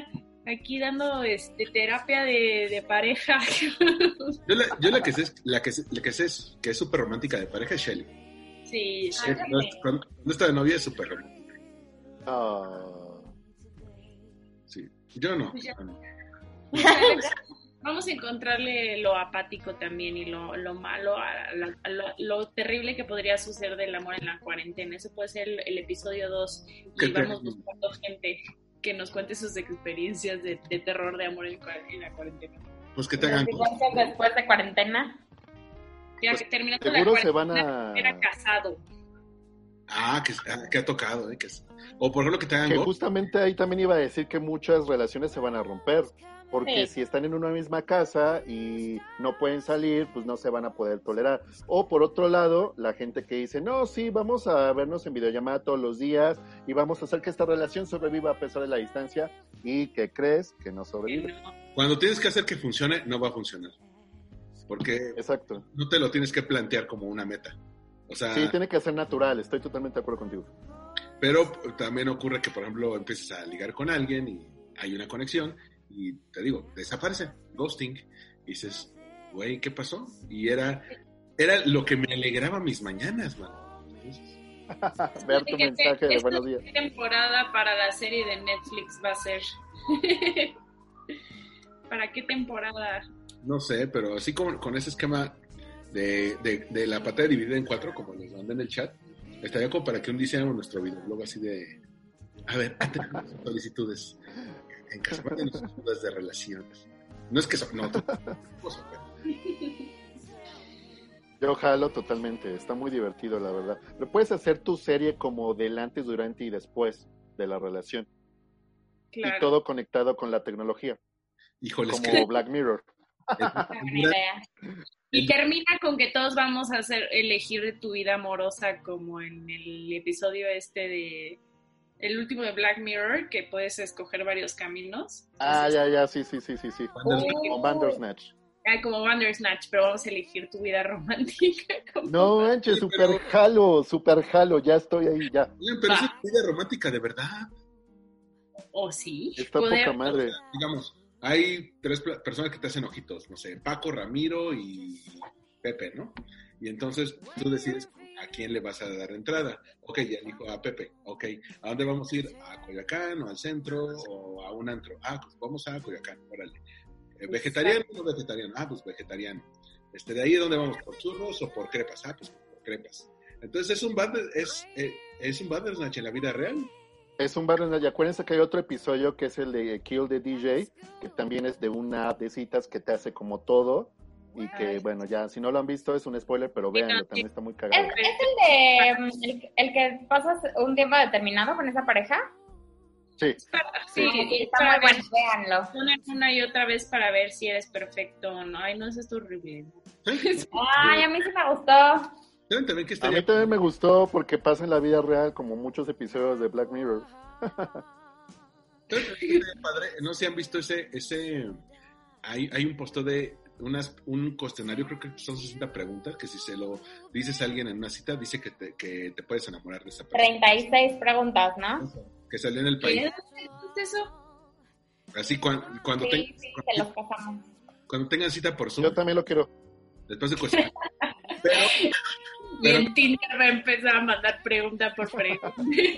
aquí dando este terapia de, de pareja. Yo la, yo la que sé, es, la que, sé- la que sé es que es súper romántica de pareja es Shelly. Sí, Ah, sí. Cuando, cuando está de novia es súper romántica. Ah, Sí. Yo no. Pues ya. yo no. Vamos a encontrarle lo apático también y lo, lo malo, a la- a lo, lo terrible que podría suceder del amor en la cuarentena. Eso puede ser el, el episodio dos Qué y vamos terrible. buscando gente que nos cuente sus experiencias de, de terror de amor en, cua- en la cuarentena. Pues que te hagan cosas. Vivencias después de cuarentena. Ya Pues, que terminando la seguro se cuarentena, van a... era casado. Ah, que, ah, que ha tocado. Eh, que es- O por ejemplo que te hagan Que go. justamente ahí también iba a decir que muchas relaciones se van a romper, porque Sí. si están en una misma casa y no pueden salir, pues no se van a poder tolerar. O por otro lado, la gente que dice, no, sí, vamos a vernos en videollamada todos los días y vamos a hacer que esta relación sobreviva a pesar de la distancia. ¿Y qué crees? Que no Que sobrevive. no. Cuando tienes que hacer que funcione, no va a funcionar. Porque Exacto. no te lo tienes que plantear como una meta. O sea, Sí, tiene que ser natural, estoy totalmente de acuerdo contigo. pero también ocurre que, por ejemplo, empieces a ligar con alguien y hay una conexión y te digo, desaparece, ghosting. Y dices, güey, ¿qué pasó? Y era, era lo que me alegraba mis mañanas, man. Entonces, Ver tu Fíjate, mensaje de esta buenos días. temporada para la serie de Netflix va a ser. ¿Para qué temporada? no sé, pero así como con ese esquema de, de, de la pantalla dividida en cuatro, como les mandé en el chat, estaría como para que un día hiciéramos nuestro videoblog así de, a ver, tenemos solicitudes en casa, mándenos dudas de relaciones. No es que son, no, tú- cosa, pero- Yo jalo totalmente, está muy divertido, la verdad. Pero puedes hacer tu serie como del antes, durante y después de la relación. Claro. Y todo conectado con la tecnología, híjoles, como que Black Mirror. Buena idea. Y termina con que todos vamos a hacer elegir de tu vida amorosa, como en el episodio este de el último de Black Mirror, que puedes escoger varios caminos. Ah, Entonces, ya, ya, sí, sí, sí, sí, sí. Como Bandersnatch. ah, como Bandersnatch, pero vamos a elegir tu vida romántica. como- No manches, Sí, super pero- jalo, super jalo, ya estoy ahí, ya. Oigan, pero Va. esa es vida romántica de verdad. O sí. Está poder- poca madre. Digamos, hay tres pla- personas que te hacen ojitos, no sé, Paco, Ramiro y Pepe, ¿no? Y entonces tú decides a quién le vas a dar entrada. Ok, ya dijo a Pepe, ok, ¿a dónde vamos a ir? ¿A Coyoacán o al centro o a un antro? Ah, pues vamos a Coyoacán, órale. Eh, ¿Vegetariano o no vegetariano? Ah, pues vegetariano. Este, ¿de ahí dónde vamos? ¿Por churros o por crepas? Ah, pues por crepas. Entonces es un Bander- es, eh, es un Bandersnatch en la vida real. Es un Bandersnatch. Y acuérdense que hay otro episodio que es el de Kill the D J, que también es de una app de citas que te hace como todo. Y que, Ay. bueno, ya, si no lo han visto es un spoiler, pero véanlo, también está muy ¿Es, cagado. es el de mm, el, el que pasas un tiempo determinado con esa pareja? Sí, Sí, Sí, está para muy bueno, ver- véanlo. poner una y otra vez para ver si eres perfecto o no. Ay, no, eso es horrible. ¿Sí? Ay, a mí sí me gustó. ¿Saben también que a estaría mí también me gustó porque pasa en la vida real como muchos episodios de Black Mirror. ¿Saben también que estaría padre? No sé si han visto ese, ese hay, hay un posto de unas, un cuestionario, creo que son sesenta preguntas, que si se lo dices a alguien en una cita, dice que te, que te puedes enamorar de esa persona. treinta y seis preguntas, ¿no? Que salió en el país. ¿Qué es eso? Así cuando, cuando, Sí, ten- sí, se cuando, los pasamos. cuando tengan cita por Zoom, Yo también lo quiero. después de cuestionar. Pero, Y Pero- el Tinder va a empezar a mandar pregunta por pregunta.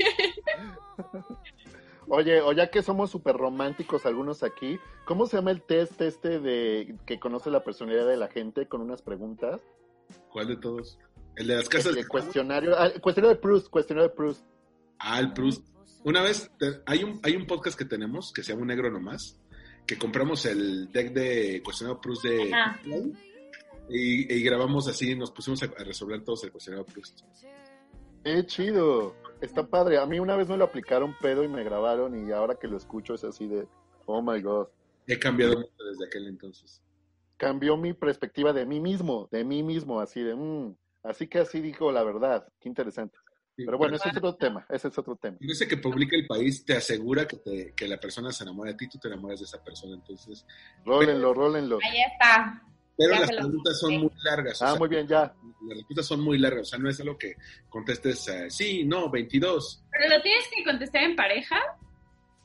Oye, o ya que somos súper románticos algunos aquí, ¿cómo se llama el test este de que conoce la personalidad de la gente con unas preguntas? ¿cuál de todos? El de las casas. El cuestionario, ah, el cuestionario de Proust, cuestionario de Proust. Ah, el Proust. Una vez, te- hay, un, hay un podcast que tenemos que se llama Un Negro Nomás, que compramos el deck de cuestionario Proust de... Ah. Y, y grabamos así, nos pusimos a, a resolver todos el cuestionario Proust. ¡Qué chido! Está padre. A mí una vez me lo aplicaron pedo y me grabaron y ahora que lo escucho es así de, oh my god. He cambiado mucho desde aquel entonces. Cambió mi perspectiva de mí mismo, de mí mismo, así de, mmm. Así que así dijo la verdad. Qué interesante. Sí, Pero bueno, pero ese es otro tema, ese es otro tema. ese que publica el país te asegura que, te, que la persona se enamora de ti, tú te enamoras de esa persona. Entonces, Rólenlo, rólenlo. Ahí está. pero Ya las se lo preguntas son busqué. muy largas. o Ah, sea, muy bien, ya. Las respuestas son muy largas, o sea, no es algo que contestes eh, sí, no, veintidós. ¿Pero lo tienes que contestar en pareja?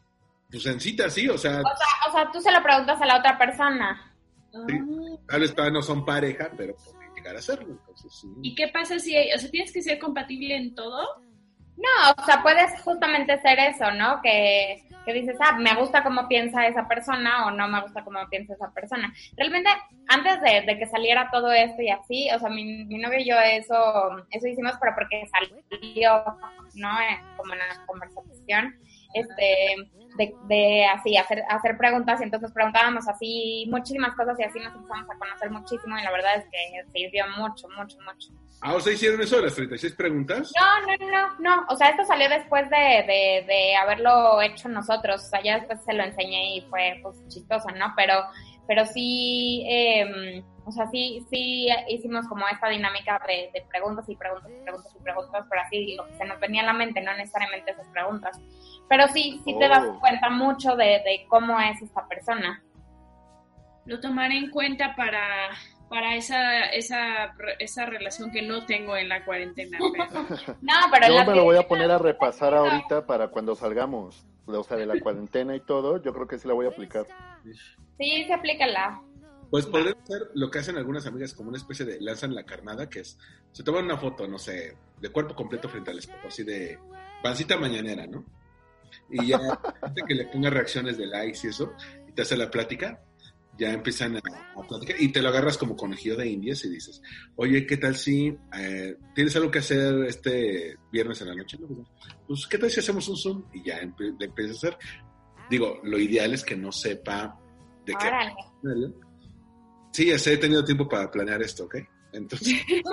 Pues en cita, sí, o sea... O sea, o sea, tú se lo preguntas a la otra persona. Sí, tal vez todavía no son pareja, pero pueden llegar a serlo, entonces sí. ¿Y qué pasa si, o sea, tienes que ser compatible en todo? No, o sea, puedes justamente ser eso, ¿no? Que, que dices, ah, me gusta cómo piensa esa persona o no me gusta cómo piensa esa persona. Realmente, antes de, de que saliera todo esto y así, o sea, mi, mi novio y yo eso, eso hicimos, pero porque salió, ¿no? Eh, como en la conversación, este, de, de así, hacer, hacer preguntas, y entonces preguntábamos así muchísimas cosas y así nos empezamos a conocer muchísimo y la verdad es que sirvió mucho, mucho, mucho. Ah, o sea, ¿hicieron eso de las treinta y seis preguntas? No, no, no, no, o sea, esto salió después de, de, de haberlo hecho nosotros, o sea, ya después se lo enseñé y fue, pues, chistoso, ¿no? Pero, pero sí, eh, o sea, sí, sí hicimos como esta dinámica de, de preguntas y preguntas y preguntas y preguntas, pero así lo que se nos venía a la mente, no necesariamente esas preguntas. Pero sí, sí te Oh. das cuenta mucho de, de cómo es esta persona. Lo tomaré en cuenta para, para esa, esa, esa relación que no tengo en la cuarentena. Pero... No, pero Yo las me lo voy a videos- poner a repasar ahorita para cuando salgamos, o sea, de la cuarentena y todo, yo creo que sí la voy a aplicar. Sí, sí, aplícala. Pues podría ser lo que hacen algunas amigas, como una especie de lanzan la carnada, que es, se toman una foto, no sé, de cuerpo completo frente al espejo, así de pancita mañanera, ¿no? Y ya, gente que le ponga reacciones de likes y eso, y te hace la plática, ya empiezan a, a platicar, y te lo agarras como conejillo de indias y dices, oye, ¿qué tal si eh, tienes algo que hacer este viernes en la noche? No, pues, ¿qué tal si hacemos un Zoom? Y ya empe- le empiezas a hacer. Digo, lo ideal es que no sepa de qué. Órale. Sí, ya sé, he tenido tiempo para planear esto, ¿ok? Entonces,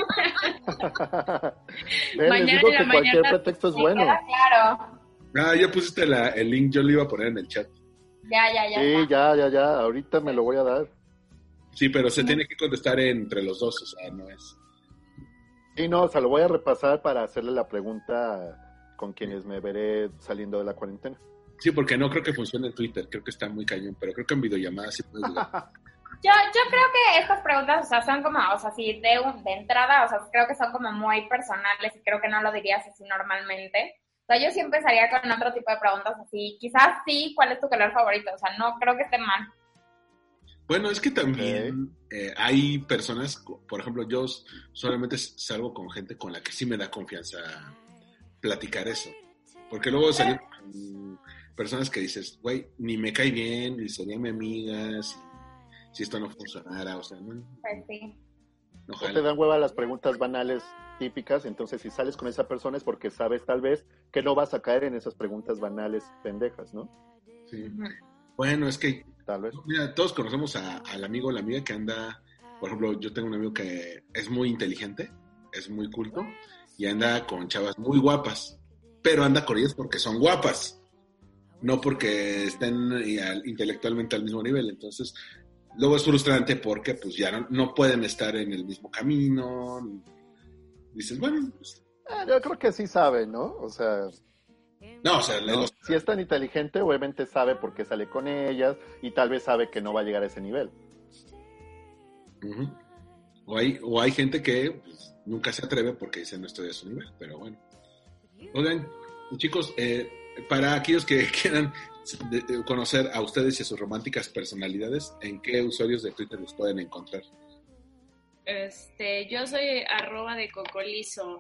Ven, les Mañana digo en la que cualquier mañana pretexto es Me bueno. queda claro. ah, ya pusiste la, el link, yo lo iba a poner en el chat. Ya, ya, ya. Sí, ya, ya, ya, ahorita me lo voy a dar. Sí, pero se tiene que contestar entre los dos, o sea, no es... Sí, no, o sea, lo voy a repasar para hacerle la pregunta con quienes me veré saliendo de la cuarentena. Sí, porque no creo que funcione en Twitter, creo que está muy cañón, pero creo que en videollamadas sí puedes llegar. Yo, yo creo que estas preguntas, o sea, son como, o sea, sí, de, un, de entrada, o sea, creo que son como muy personales y creo que no lo dirías así normalmente. O sea, yo sí empezaría con otro tipo de preguntas así. Quizás sí, ¿cuál es tu color favorito? O sea, no creo que esté mal. Bueno, es que también eh, hay personas, por ejemplo, yo solamente salgo con gente con la que sí me da confianza platicar eso. Porque luego salen con personas que dices, güey, ni me cae bien, ni sería mi amiga, si, si esto no funcionara, o sea, no, Pues sí. no No te jala. dan hueva las preguntas banales típicas, entonces si sales con esa persona es porque sabes tal vez que no vas a caer en esas preguntas banales pendejas, ¿no? Sí. Bueno, es que Tal vez. mira, todos conocemos a- al amigo o la amiga que anda, por ejemplo, yo tengo un amigo que es muy inteligente, es muy culto, y anda con chavas muy guapas, pero anda con ellas porque son guapas, no porque estén eh, al- intelectualmente al mismo nivel. Entonces, luego es frustrante porque pues ya no, no pueden estar en el mismo camino. Dices, bueno, pues, Ah, yo creo que sí sabe, ¿no? O sea, no, o sea, ¿no? los- Si es tan inteligente, obviamente sabe por qué sale con ellas y tal vez sabe que no va a llegar a ese nivel. Ujú. O hay, o hay gente que pues, nunca se atreve porque dice no estoy a su nivel, pero bueno. Oigan, chicos, eh, para aquellos que quieran de- de conocer a ustedes y a sus románticas personalidades, ¿en qué usuarios de Twitter los pueden encontrar? Este, yo soy arroba de cocolizo.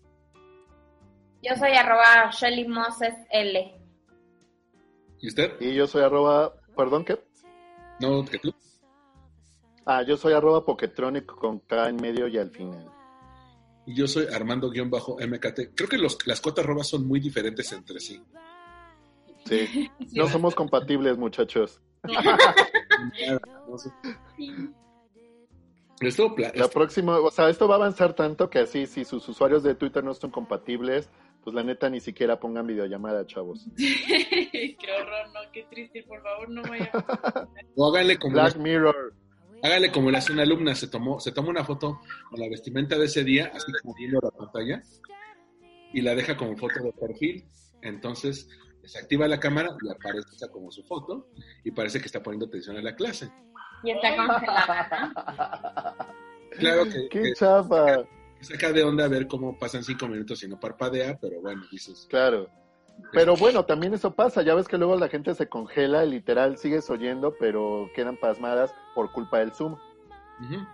Yo soy arroba Shelly Moses L. ¿Y usted? Y yo soy arroba, perdón, ¿qué? ¿No que tú? Ah, yo soy arroba Poketronic con K en medio y al final. Y yo soy Armando-M K T. Creo que los, las cuotas arrobas son muy diferentes entre sí. Sí, Sí, no somos compatibles, muchachos. No sé. Esto, pla- La próxima, o sea, esto va a avanzar tanto que así, si sus usuarios de Twitter no son compatibles, pues la neta ni siquiera pongan videollamada, chavos. Qué horror, no, qué triste, por favor, no vaya. o háganle como Black Mirror. Hágale como le hace una alumna, se tomó, se toma una foto con la vestimenta de ese día, así como viendo la pantalla, y la deja como foto de perfil. Entonces, desactiva la cámara y aparece esa como su foto, y parece que está poniendo atención a la clase. Y está congelada, ¿no? Claro que, ¡Qué que chafa! saca de onda ver cómo pasan cinco minutos y no parpadea, pero bueno, dices, Claro. Pero bueno, también eso pasa, ya ves que luego la gente se congela, literal, sigues oyendo, pero quedan pasmadas por culpa del Zoom. Uh-huh.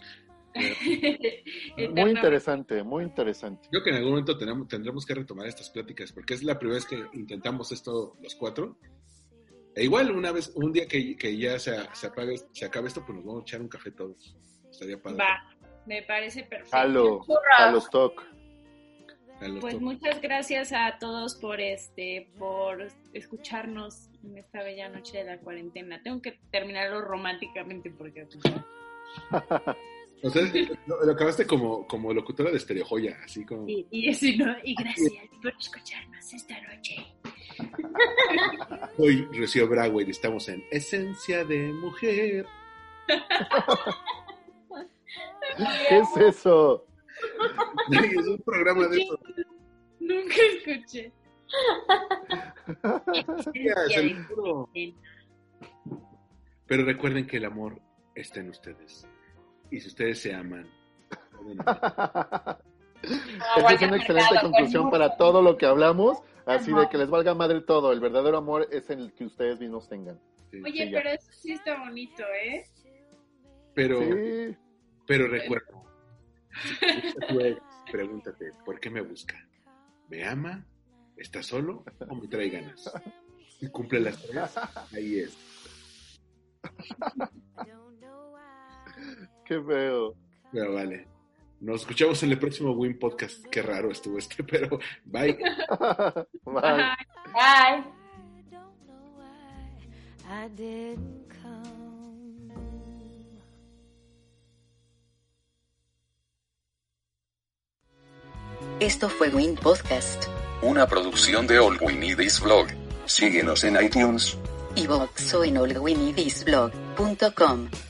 Muy interesante, muy interesante. Creo que en algún momento tenemos, tendremos que retomar estas pláticas, porque es la primera vez que intentamos esto los cuatro. E igual, una vez, un día que, que ya se, se apague, se acabe esto, pues nos vamos a echar un café todos. Estaría padre. Va, me parece perfecto. Halo, a los talk. Pues top. Muchas gracias a todos por este, por escucharnos en esta bella noche de la cuarentena. Tengo que terminarlo románticamente porque o sea, lo, lo acabaste como, como locutora de Estereojoya, así como. Y, y eso, ¿no? Y gracias por escucharnos esta noche. Hoy Rocío Brauer, estamos en Esencia de Mujer. ¿Qué es eso? Es un programa de eso. Nunca escuché. Ya, se lo juro. Pero recuerden que el amor está en ustedes. Y si ustedes se aman. Esa es una excelente conclusión para todo lo que hablamos. Así de que les valga madre todo. El verdadero amor es el que ustedes mismos tengan. Sí. Oye, sí, pero eso sí está bonito, ¿eh? Pero, sí. pero recuerda. Pues, pregúntate, ¿por qué me busca? ¿Me ama? ¿Está solo? ¿O me trae ganas? Y cumple las tres. Ahí es. Qué feo. Pero vale. Nos escuchamos en el próximo Win Podcast. Qué raro estuvo este, pero bye. Bye. Bye. Esto fue Win Podcast. Una producción de All We Need Is Blog. Síguenos en iTunes. Y Vox o en all we need is blog punto com.